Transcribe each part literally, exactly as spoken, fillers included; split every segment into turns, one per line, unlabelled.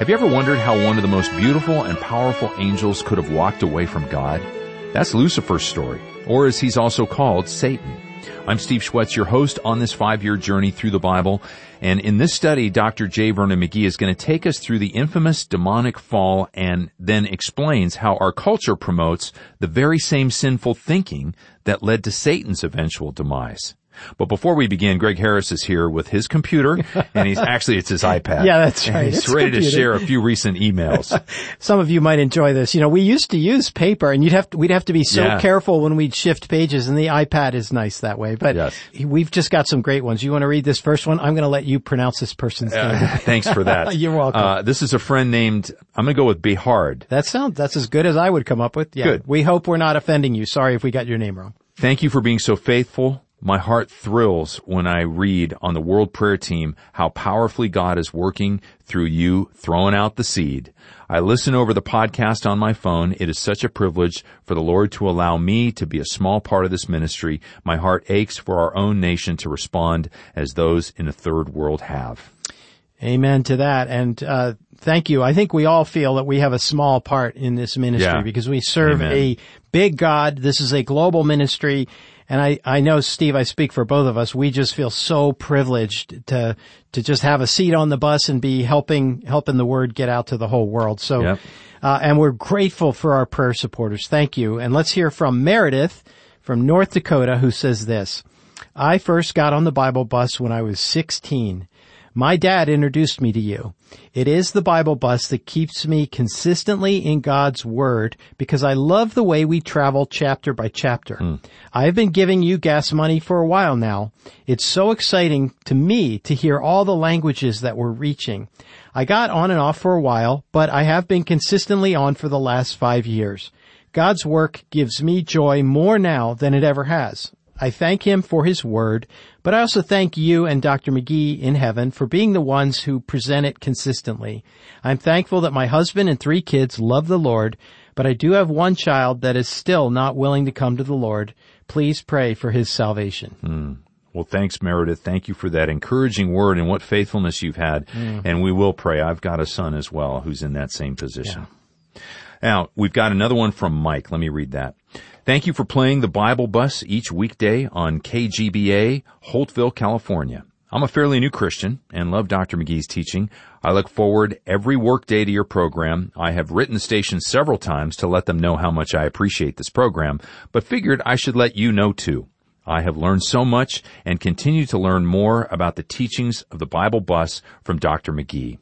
Have you ever wondered how one of the most beautiful and powerful angels could have walked away from God? That's Lucifer's story, or as he's also called, Satan. I'm Steve Schwetz, your host on this five-year journey through the Bible. And in this study, Doctor J. Vernon McGee is going to take us through the infamous demonic fall and then explains how our culture promotes the very same sinful thinking that led to Satan's eventual demise. But before we begin, Greg Harris is here with his computer, and he's actually, it's his iPad.
Yeah, that's right.
And he's
it's
ready
computer.
to share a few recent emails.
Some of you might enjoy this. You know, we used to use paper, and you'd have to, we'd have to be so
yeah.
careful when we'd shift pages, and the iPad is nice that way. But
yes.
we've just got some great ones. You want to read this first one? I'm going to let you pronounce this person's name.
Uh, thanks for that.
You're welcome.
Uh, this is a friend named, I'm going to go with Behard.
That sounds, that's as good as I would come up with. Yeah.
Good.
We hope we're not offending you. Sorry if we got your name wrong.
Thank you for being so faithful. My heart thrills when I read on the World Prayer Team how powerfully God is working through you throwing out the seed. I listen over the podcast on my phone. It is such a privilege for the Lord to allow me to be a small part of this ministry. My heart aches for our own nation to respond as those in the third world have.
Amen to that. And uh thank you. I think we all feel that we have a small part in this ministry
Yeah.
because we serve
Amen.
a big God. This is a global ministry. And I, I know, Steve, I speak for both of us. We just feel so privileged to, to just have a seat on the bus and be helping, helping the word get out to the whole world. So,
Yep.
uh, and we're grateful for our prayer supporters. Thank you. And let's hear from Meredith from North Dakota, who says this. I first got on the Bible bus when I was sixteen. My dad introduced me to you. It is the Bible bus that keeps me consistently in God's Word because I love the way we travel chapter by chapter. Mm. I've been giving you gas money for a while now. It's so exciting to me to hear all the languages that we're reaching. I got on and off for a while, but I have been consistently on for the last five years. God's work gives me joy more now than it ever has. I thank him for his word, but I also thank you and Doctor McGee in heaven for being the ones who present it consistently. I'm thankful that my husband and three kids love the Lord, but I do have one child that is still not willing to come to the Lord. Please pray for his salvation.
Mm. Well, thanks, Meredith. Thank you for that encouraging word and what faithfulness you've had. Mm. And we will pray. I've got a son as well who's in that same position. Yeah. Now, we've got another one from Mike. Let me read that. Thank you for playing the Bible Bus each weekday on K G B A, Holtville, California. I'm a fairly new Christian and love Doctor McGee's teaching. I look forward every workday to your program. I have written the station several times to let them know how much I appreciate this program, but figured I should let you know too. I have learned so much and continue to learn more about the teachings of the Bible Bus from Doctor McGee.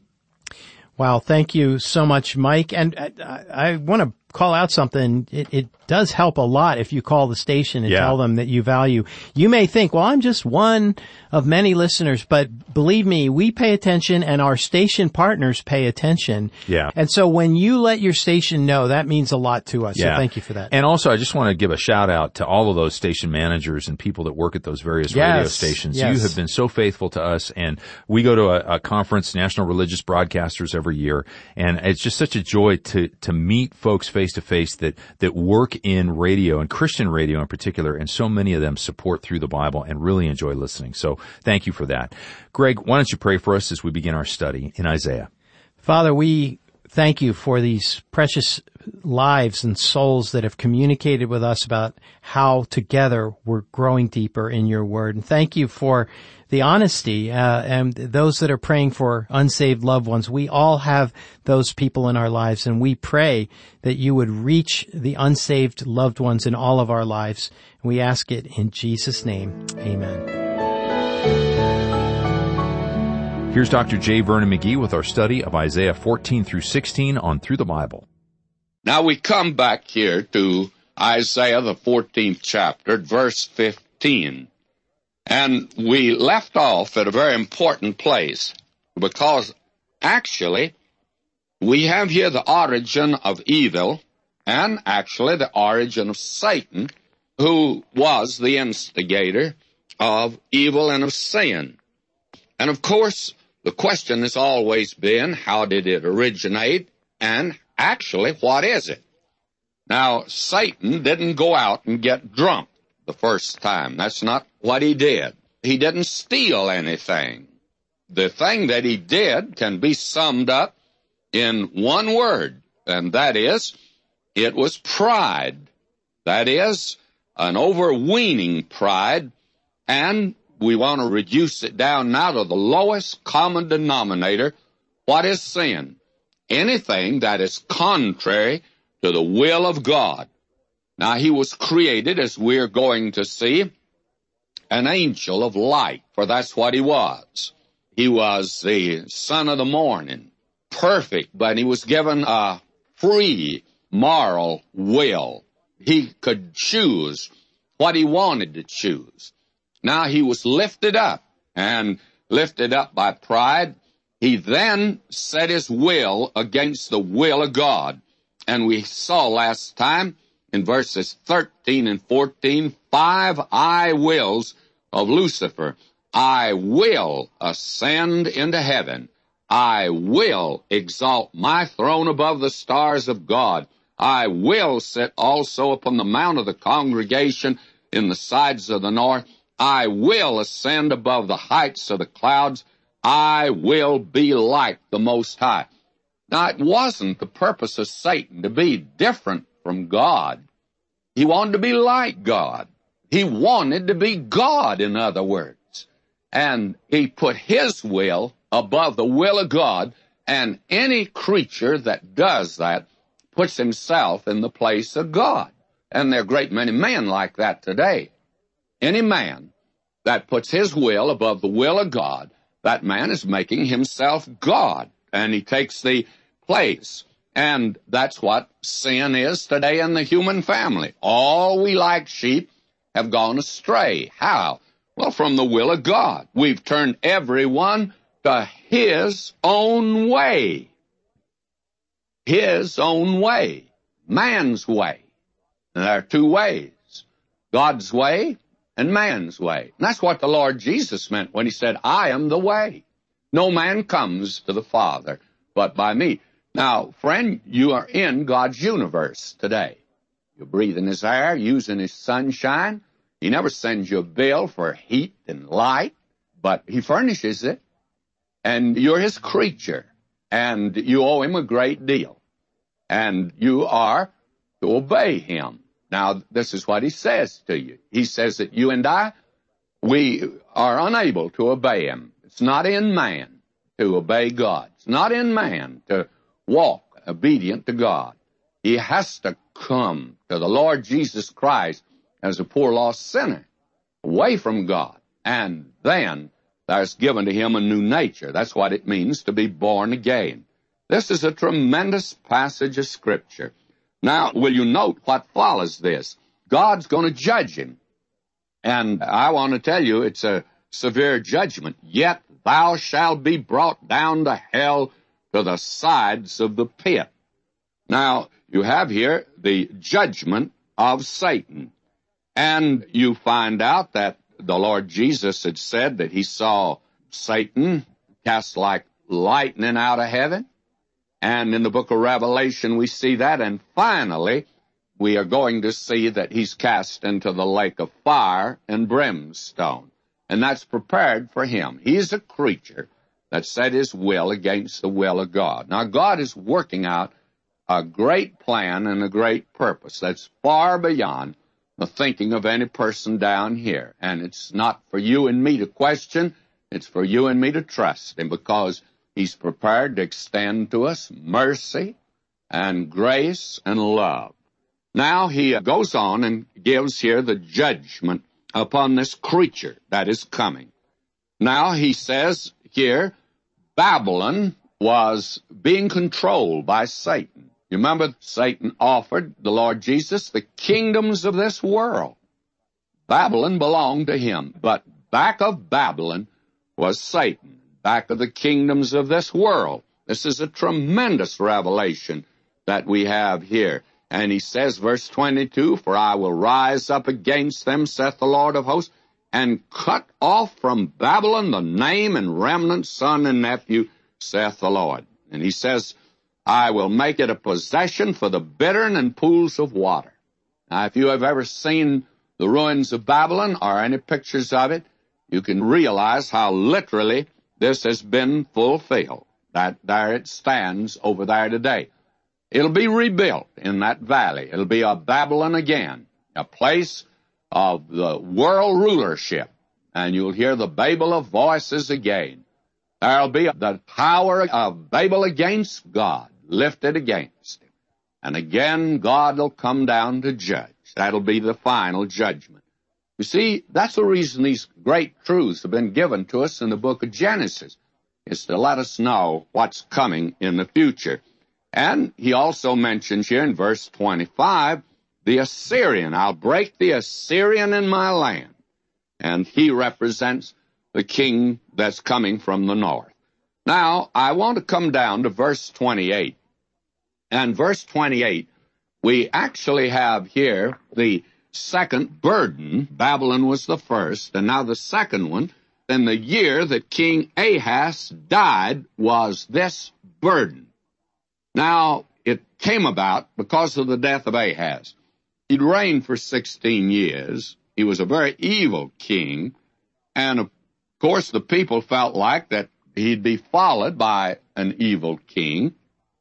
Wow, thank you so much, Mike. And I, I want to call out something. It, it does help a lot if you call the station and
yeah.
tell them that you value. You may think, well, I'm just one of many listeners, but believe me, we pay attention and our station partners pay attention.
Yeah.
And so when you let your station know, that means a lot to us.
Yeah.
So thank you for that.
And also, I just want to give a shout out to all of those station managers and people that work at those various
yes.
radio stations.
Yes.
You have been so faithful to us, and we go to a, a conference, National Religious Broadcasters, every year, and it's just such a joy to to meet folks face to face that that work in radio and Christian radio in particular, and so many of them support Through the Bible and really enjoy listening. So thank you for that. Greg, why don't you pray for us as we begin our study in Isaiah?
Father, we thank you for these precious lives and souls that have communicated with us about how together we're growing deeper in your word. And thank you for the honesty, uh, and those that are praying for unsaved loved ones. We all have those people in our lives, and we pray that you would reach the unsaved loved ones in all of our lives. And we ask it in Jesus' name. Amen.
Here's Doctor J. Vernon McGee with our study of Isaiah fourteen through sixteen on Through the Bible.
Now we come back here to Isaiah, the fourteenth chapter, verse fifteen. And we left off at a very important place because actually we have here the origin of evil and actually the origin of Satan, who was the instigator of evil and of sin. And of course, the question has always been, how did it originate? And actually, what is it? Now, Satan didn't go out and get drunk the first time. That's not what he did. He didn't steal anything. The thing that he did can be summed up in one word, and that is, it was pride. That is, an overweening pride, and we want to reduce it down now to the lowest common denominator. What is sin? Anything that is contrary to the will of God. Now, he was created, as we're going to see, an angel of light, for that's what he was. He was the son of the morning, perfect, but he was given a free moral will. He could choose what he wanted to choose. Now he was lifted up, and lifted up by pride. He then set his will against the will of God. And we saw last time in verses thirteen and fourteen, five I wills of Lucifer. I will ascend into heaven. I will exalt my throne above the stars of God. I will sit also upon the mount of the congregation in the sides of the north. I will ascend above the heights of the clouds. I will be like the Most High. Now, it wasn't the purpose of Satan to be different from God. He wanted to be like God. He wanted to be God, in other words. And he put his will above the will of God, and any creature that does that puts himself in the place of God. And there are a great many men like that today. Any man that puts his will above the will of God, that man is making himself God, and he takes the place. And that's what sin is today in the human family. All we like sheep have gone astray. How? Well, from the will of God. We've turned everyone to his own way. His own way. Man's way. And there are two ways. God's way and man's way. And that's what the Lord Jesus meant when he said, I am the way. No man comes to the Father but by me. Now, friend, you are in God's universe today. You're breathing his air, using his sunshine. He never sends you a bill for heat and light, but he furnishes it. And you're his creature, and you owe him a great deal. And you are to obey him. Now, this is what he says to you. He says that you and I, we are unable to obey him. It's not in man to obey God. It's not in man to walk obedient to God. He has to come to the Lord Jesus Christ as a poor lost sinner, away from God. And then there's given to him a new nature. That's what it means to be born again. This is a tremendous passage of Scripture. Now, will you note what follows this? God's going to judge him. And I want to tell you, it's a severe judgment. Yet thou shalt be brought down to hell, to the sides of the pit. Now, you have here the judgment of Satan. And you find out that the Lord Jesus had said that he saw Satan cast like lightning out of heaven. And in the book of Revelation, we see that. And finally, we are going to see that he's cast into the lake of fire and brimstone. And that's prepared for him. He's a creature that set his will against the will of God. Now, God is working out a great plan and a great purpose that's far beyond the thinking of any person down here. And it's not for you and me to question. It's for you and me to trust him, because he's prepared to extend to us mercy and grace and love. Now he goes on and gives here the judgment upon this creature that is coming. Now he says here, Babylon was being controlled by Satan. You remember Satan offered the Lord Jesus the kingdoms of this world. Babylon belonged to him, but back of Babylon was Satan, back of the kingdoms of this world. This is a tremendous revelation that we have here. And he says, verse twenty-two, For I will rise up against them, saith the Lord of hosts, and cut off from Babylon the name and remnant, son and nephew, saith the Lord. And he says, I will make it a possession for the bittern and pools of water. Now, if you have ever seen the ruins of Babylon or any pictures of it, you can realize how literally this has been fulfilled. that there it stands over there today. It'll be rebuilt in that valley. It'll be a Babylon again, a place of the world rulership. And you'll hear the Babel of voices again. There'll be the power of Babel against God lifted against him. And again, God will come down to judge. That'll be the final judgment. You see, that's the reason these great truths have been given to us in the book of Genesis, is to let us know what's coming in the future. And he also mentions here in verse twenty-five, the Assyrian. I'll break the Assyrian in my land. And he represents the king that's coming from the north. Now, I want to come down to verse twenty-eight. And verse twenty-eight, we actually have here the second burden. Babylon was the first, and now the second one. In the year that King Ahaz died was this burden. Now, it came about because of the death of Ahaz. He'd reigned for sixteen years. He was a very evil king, and of course the people felt like that he'd be followed by an evil king.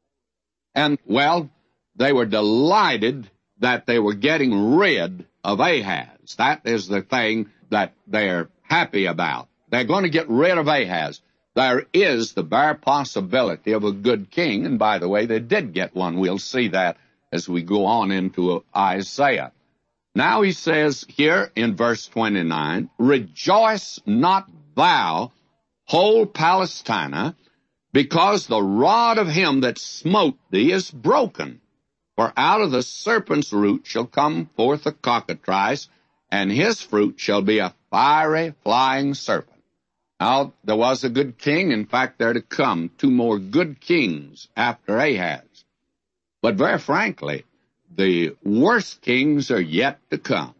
And, well, they were delighted that they were getting rid of Ahaz. That is the thing that they're happy about. They're going to get rid of Ahaz. There is the bare possibility of a good king, and by the way, they did get one. We'll see that as we go on into Isaiah. Now he says here in verse twenty-nine, rejoice not thou, whole Palestina, because the rod of him that smote thee is broken. For out of the serpent's root shall come forth a cockatrice, and his fruit shall be a fiery flying serpent. Now, there was a good king. In fact, there to come two more good kings after Ahaz. But very frankly, the worst kings are yet to come.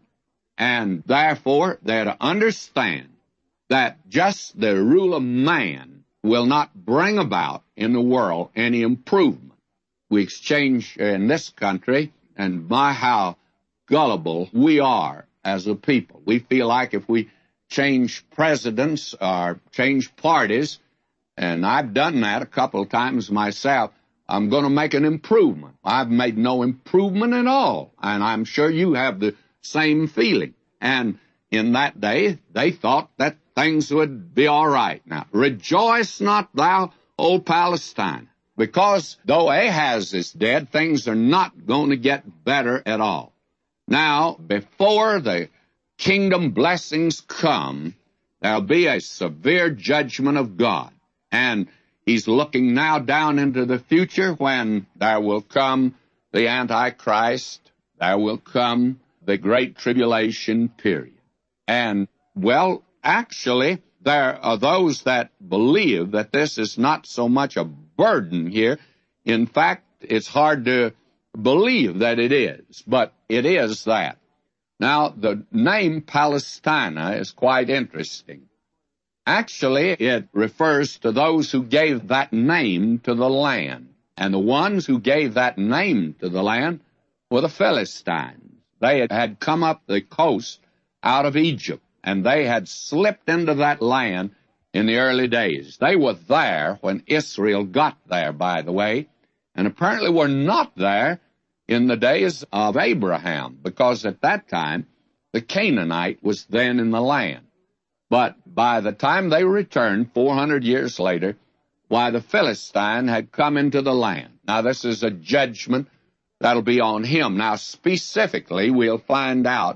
And therefore, they're to understand that just the rule of man will not bring about in the world any improvement. We exchange in this country, and my, how gullible we are as a people. We feel like if we change presidents or change parties, and I've done that a couple of times myself, I'm going to make an improvement. I've made no improvement at all, and I'm sure you have the same feeling. And in that day, they thought that things would be all right. Now, rejoice not thou, O Palestine, because though Ahaz is dead, things are not going to get better at all. Now, before the kingdom blessings come, there'll be a severe judgment of God. And he's looking now down into the future when there will come the Antichrist, there will come the Great Tribulation period. And, well, actually, there are those that believe that this is not so much a burden here. In fact, it's hard to believe that it is, but it is that. Now, the name Palestina is quite interesting. Actually, it refers to those who gave that name to the land. And the ones who gave that name to the land were the Philistines. They had come up the coast out of Egypt, and they had slipped into that land in the early days. They were there when Israel got there, by the way, and apparently were not there in the days of Abraham, because at that time, the Canaanite was then in the land. But by the time they returned, four hundred years later, why, the Philistine had come into the land. Now, this is a judgment that'll be on him. Now, specifically, we'll find out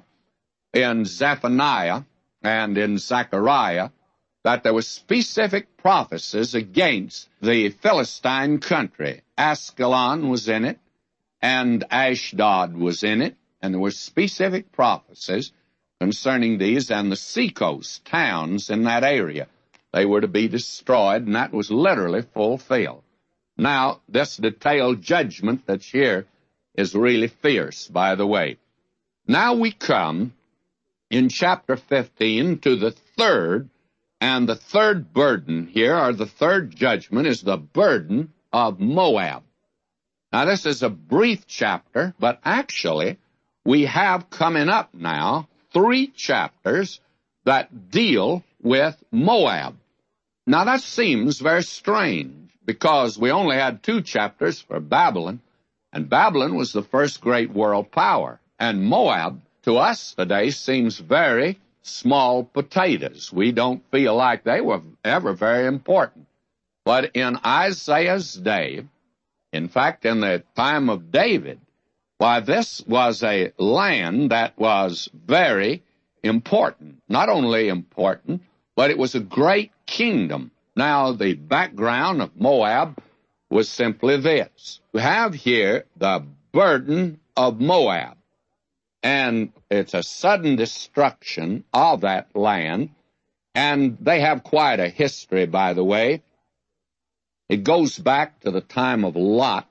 in Zephaniah and in Zechariah that there were specific prophecies against the Philistine country. Askelon was in it, and Ashdod was in it, and there were specific prophecies concerning these and the seacoast towns in that area. They were to be destroyed, and that was literally fulfilled. Now, this detailed judgment that's here is really fierce, by the way. Now we come in chapter fifteen to the third, and the third burden here, or the third judgment, is the burden of Moab. Now, this is a brief chapter, but actually, we have coming up now three chapters that deal with Moab. Now, that seems very strange, because we only had two chapters for Babylon, and Babylon was the first great world power. And Moab, to us today, seems very small potatoes. We don't feel like they were ever very important. But in Isaiah's day, in fact, in the time of David, why, this was a land that was very important. Not only important, but it was a great kingdom. Now, the background of Moab was simply this. We have here the burden of Moab, and it's a sudden destruction of that land, and they have quite a history, by the way. It goes back to the time of Lot,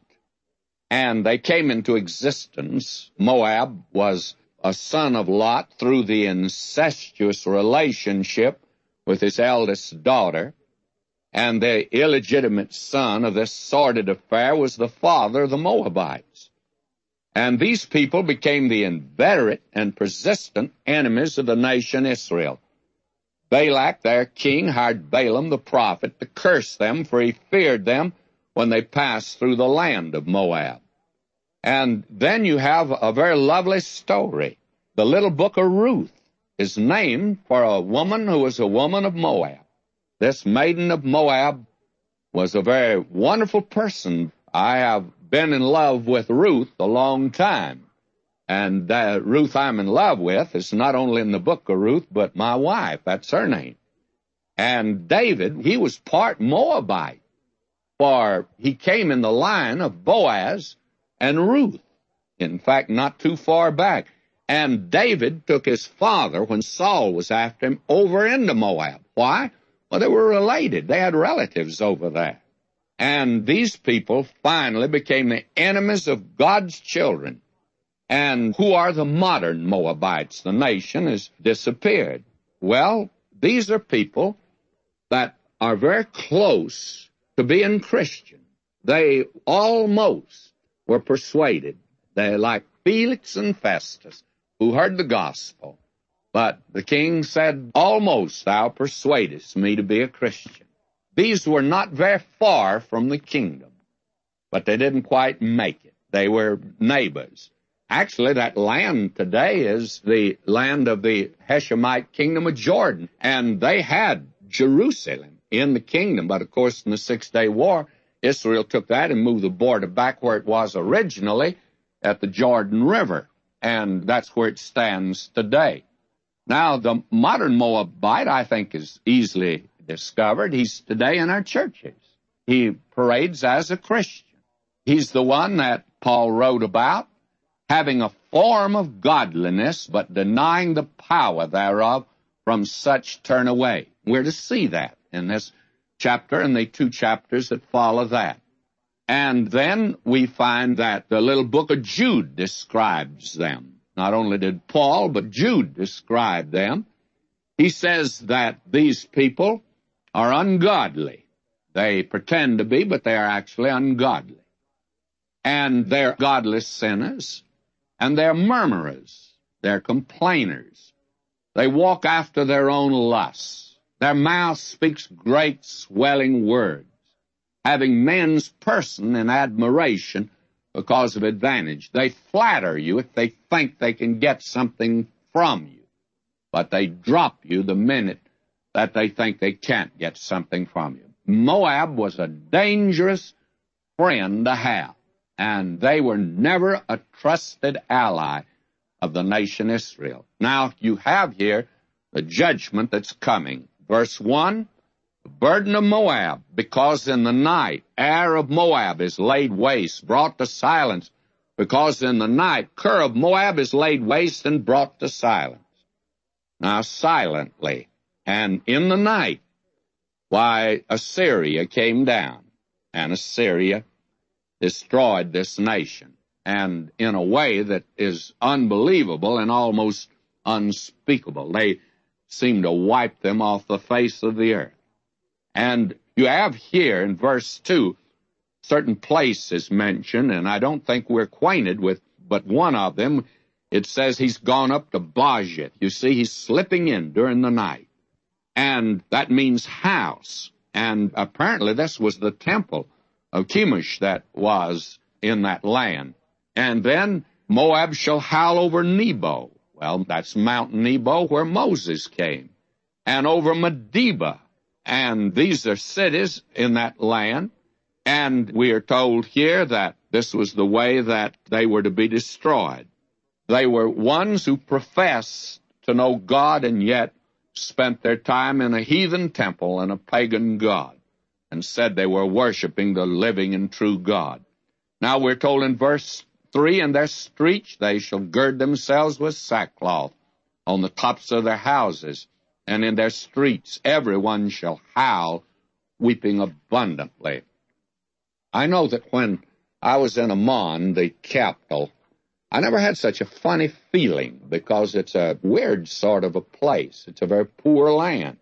and they came into existence. Moab was a son of Lot through the incestuous relationship with his eldest daughter, and the illegitimate son of this sordid affair was the father of the Moabites. And these people became the inveterate and persistent enemies of the nation Israel. Balak, their king, hired Balaam the prophet to curse them, for he feared them when they passed through the land of Moab. And then you have a very lovely story. The little book of Ruth is named for a woman who was a woman of Moab. This maiden of Moab was a very wonderful person. I have been in love with Ruth a long time. And uh, Ruth I'm in love with is not only in the book of Ruth, but my wife. That's her name. And David, he was part Moabite, for he came in the line of Boaz and Ruth. In fact, not too far back. And David took his father, when Saul was after him, over into Moab. Why? Well, they were related. They had relatives over there. And these people finally became the enemies of God's children. And who are the modern Moabites? The nation has disappeared. Well, these are people that are very close to being Christian. They almost were persuaded. They're like Felix and Festus, who heard the gospel. But the king said, "Almost thou persuadest me to be a Christian." These were not very far from the kingdom, but they didn't quite make it. They were neighbors. Actually, that land today is the land of the Heshemite kingdom of Jordan, and they had Jerusalem in the kingdom. But, of course, in the Six-Day War, Israel took that and moved the border back where it was originally at the Jordan River, and that's where it stands today. Now, the modern Moabite, I think, is easily discovered. He's today in our churches. He parades as a Christian. He's the one that Paul wrote about, having a form of godliness, but denying the power thereof, from such turn away. We're to see that in this chapter and the two chapters that follow that. And then we find that the little book of Jude describes them. Not only did Paul, but Jude describe them. He says that these people are ungodly. They pretend to be, but they are actually ungodly. And they're godless sinners. And they're murmurers, they're complainers. They walk after their own lusts. Their mouth speaks great swelling words, having men's person in admiration because of advantage. They flatter you if they think they can get something from you, but they drop you the minute that they think they can't get something from you. Moab was a dangerous friend to have, and they were never a trusted ally of the nation Israel. Now, you have here the judgment that's coming. Verse one, the burden of Moab, because in the night Ar of Moab is laid waste, brought to silence, because in the night Kir of Moab is laid waste and brought to silence. Now, silently, and in the night, why, Assyria came down, and Assyria destroyed this nation, and in a way that is unbelievable and almost unspeakable. They seem to wipe them off the face of the earth. And you have here in verse two, certain places mentioned, and I don't think we're acquainted with but one of them. It says he's gone up to Bajit. You see, he's slipping in during the night. And that means house. And apparently this was the temple of Chemosh that was in that land. And then Moab shall howl over Nebo. Well, that's Mount Nebo where Moses came. And over Medeba. And these are cities in that land. And we are told here that this was the way that they were to be destroyed. They were ones who professed to know God and yet spent their time in a heathen temple and a pagan god, and said they were worshiping the living and true God. Now we're told in verse three, in their streets they shall gird themselves with sackcloth on the tops of their houses, and in their streets everyone shall howl, weeping abundantly. I know that when I was in Amman, the capital, I never had such a funny feeling because it's a weird sort of a place. It's a very poor land,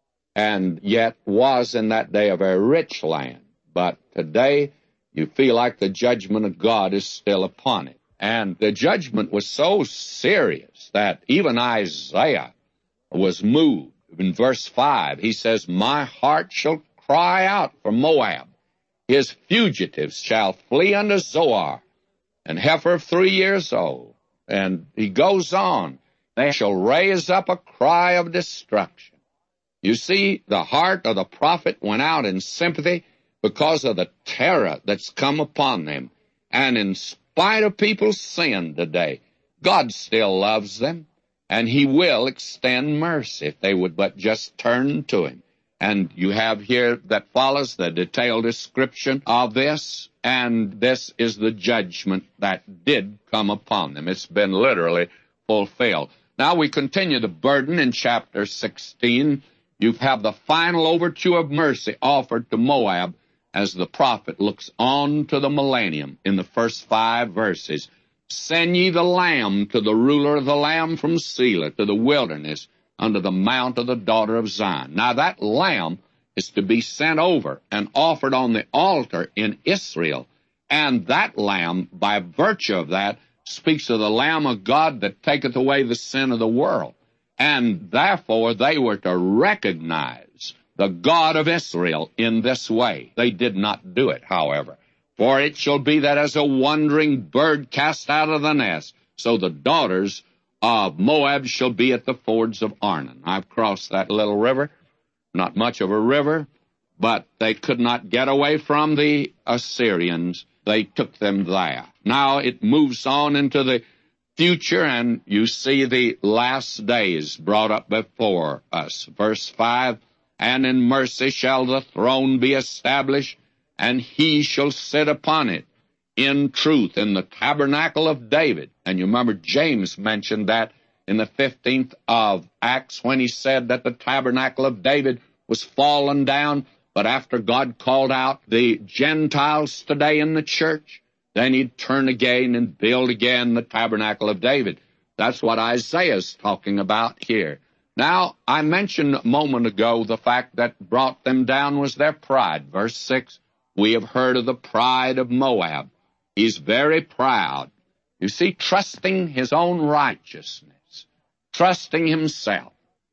and yet was in that day a very rich land. But today you feel like the judgment of God is still upon it. And the judgment was so serious that even Isaiah was moved. In verse five, he says, "My heart shall cry out for Moab. His fugitives shall flee unto Zoar, and heifer of three years old." And he goes on, "They shall raise up a cry of destruction." You see, the heart of the prophet went out in sympathy because of the terror that's come upon them. And in spite of people's sin today, God still loves them, and he will extend mercy if they would but just turn to him. And you have here that follows the detailed description of this, and this is the judgment that did come upon them. It's been literally fulfilled. Now we continue the burden in chapter sixteen. You have the final overture of mercy offered to Moab as the prophet looks on to the millennium in the first five verses. "Send ye the lamb to the ruler of the lamb from Selah, to the wilderness, under the mount of the daughter of Zion." Now that lamb is to be sent over and offered on the altar in Israel. And that lamb, by virtue of that, speaks of the Lamb of God that taketh away the sin of the world. And therefore they were to recognize the God of Israel in this way. They did not do it, however. "For it shall be that as a wandering bird cast out of the nest, so the daughters of Moab shall be at the fords of Arnon." I've crossed that little river, not much of a river, but they could not get away from the Assyrians. They took them there. Now it moves on into the future, and you see the last days brought up before us. Verse five, "And in mercy shall the throne be established, and he shall sit upon it in truth in the tabernacle of David." And you remember James mentioned that in the fifteenth of Acts when he said that the tabernacle of David was fallen down, but after God called out the Gentiles today in the church, then he'd turn again and build again the tabernacle of David. That's what Isaiah's talking about here. Now, I mentioned a moment ago the fact that brought them down was their pride. Verse six, "We have heard of the pride of Moab. He's very proud." You see, trusting his own righteousness, trusting himself,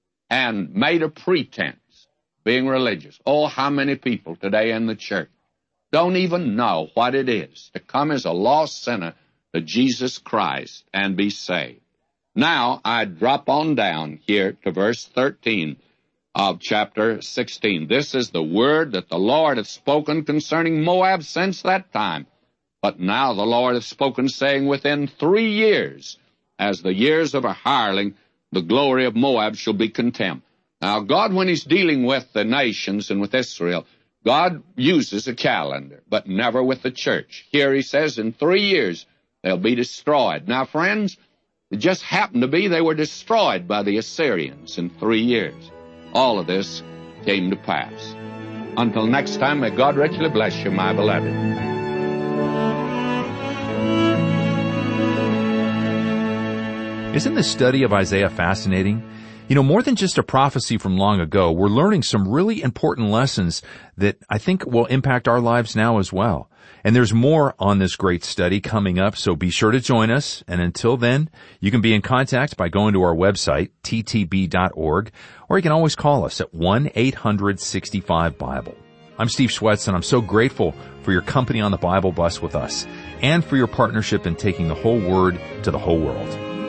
and made a pretense, being religious. Oh, how many people today in the church don't even know what it is to come as a lost sinner to Jesus Christ and be saved. Now, I drop on down here to verse thirteen of chapter sixteen. "This is the word that the Lord hath spoken concerning Moab since that time. But now the Lord hath spoken, saying, within three years, as the years of a hireling, the glory of Moab shall be contemned." Now, God, when he's dealing with the nations and with Israel, God uses a calendar, but never with the church. Here he says, in three years, they'll be destroyed. Now, friends, it just happened to be they were destroyed by the Assyrians in three years. All of this came to pass. Until next time, may God richly bless you, my beloved.
Isn't the study of Isaiah fascinating? You know, more than just a prophecy from long ago, we're learning some really important lessons that I think will impact our lives now as well. And there's more on this great study coming up, so be sure to join us. And until then, you can be in contact by going to our website, t t b dot org, or you can always call us at one eight hundred sixty-five Bible. I'm Steve Schwetz, and I'm so grateful for your company on the Bible Bus with us and for your partnership in taking the whole Word to the whole world.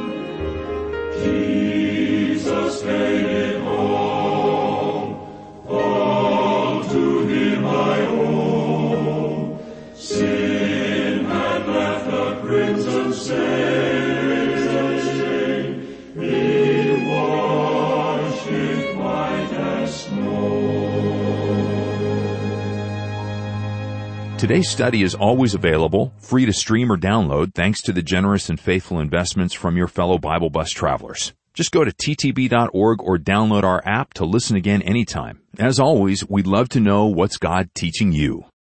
Jesus paid it all, all to Him I owe. Sin had left a crimson stain, He washed it white as snow.
Today's study is always available, free to stream or download, thanks to the generous and faithful investments from your fellow Bible Bus travelers. Just go to t t b dot org or download our app to listen again anytime. As always, we'd love to know what's God teaching you.